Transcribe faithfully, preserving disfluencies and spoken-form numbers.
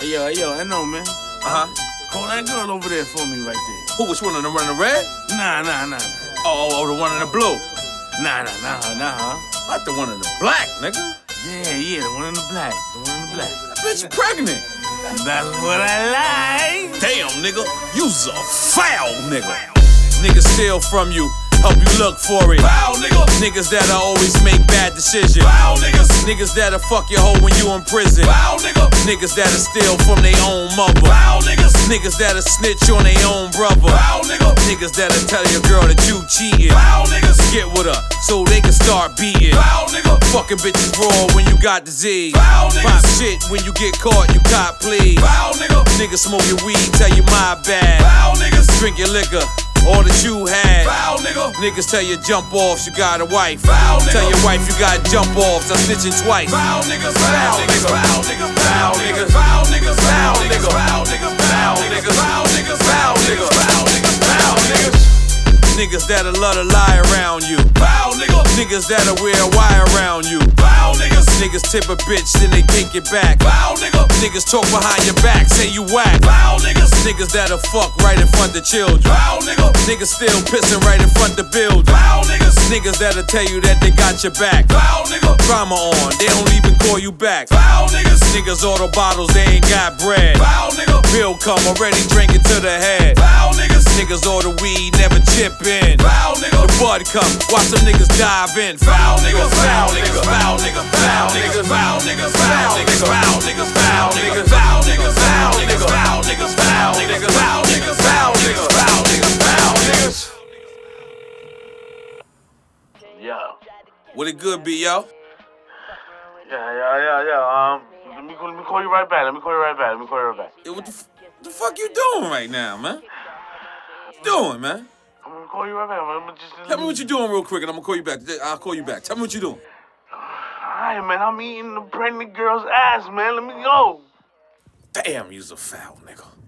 Hey, yo, hey, yo, I know, man. Uh-huh. Call that girl over there for me right there. Who, which one of them running the red? Nah, nah, nah. Oh, oh, oh, the one in the blue. Nah, nah, nah, nah. Not the one in the black, nigga. Yeah, yeah, the one in the black. The one in the black. That bitch pregnant. That's what I like. Damn, nigga. You's a foul nigga. Niggas steal from you. Help you look for it. Foul nigga. Niggas that'll always make bad decisions. Foul niggas. Niggas that'll fuck your hoe when you in prison. Foul nigga. Niggas that'll steal from their own mother. Foul niggas. Niggas that'll snitch on their own brother. Foul nigga. Niggas that'll tell your girl that you cheating. Foul niggas. Get with her so they can start beating. Foul nigga. Fucking bitches raw when you got disease. Foul niggas. Pop shit when you get caught, you cop please. Foul nigga. Niggas smoke your weed, tell you my bad. Foul niggas. Drink your liquor. All that you had. Foul, nigga. Niggas tell you jump offs, you got a wife. Foul, nigga. Tell your wife you got jump offs, I'm snitching twice. Foul niggas, foul niggas, foul niggas, foul niggas, foul niggas, foul niggas, foul niggas, foul niggas, foul niggas, foul niggas, foul niggas, foul niggas. Niggas that'll love to lie around you. Foul nigga. Niggas that'll wear a wire around you. Foul niggas. Niggas tip a bitch, then they take it back. Foul nigga. Niggas talk behind your back, say you whack. Foul niggas. Niggas that'll fuck right in front of children. Foul nigga. Niggas still pissing right in front of the building. Foul niggas. Niggas that'll tell you that they got your back. Foul nigga. Drama on, they don't even call you back. Foul niggas. Niggas order bottles, they ain't got bread. Foul nigga. Bill come already drinking to the head. Foul niggas. Niggas order weed, never chip in. Foul nigga. The bud come, watch them niggas dive in. Foul niggas, foul niggas, foul niggas, foul niggas, foul niggas, foul niggas, foul niggas, foul niggas, foul niggas, foul niggas, foul niggas, foul niggas, foul niggas, foul niggas, foul niggas, foul niggas. Yo. What it good be, yo? Yeah, yeah, yeah, yeah. Um, let me, let me call you right back. Let me call you right back. Let me call you right back. Yo, what the, f the fuck you doing right now, man? What you doing, man? I'm gonna call you right back. I'm gonna just, Tell me what you doing real quick and I'm gonna call you back. I'll call you back. Tell me what you doing. Alright, man. I'm eating the pregnant girl's ass, man. Let me go. Damn, you's a foul nigga.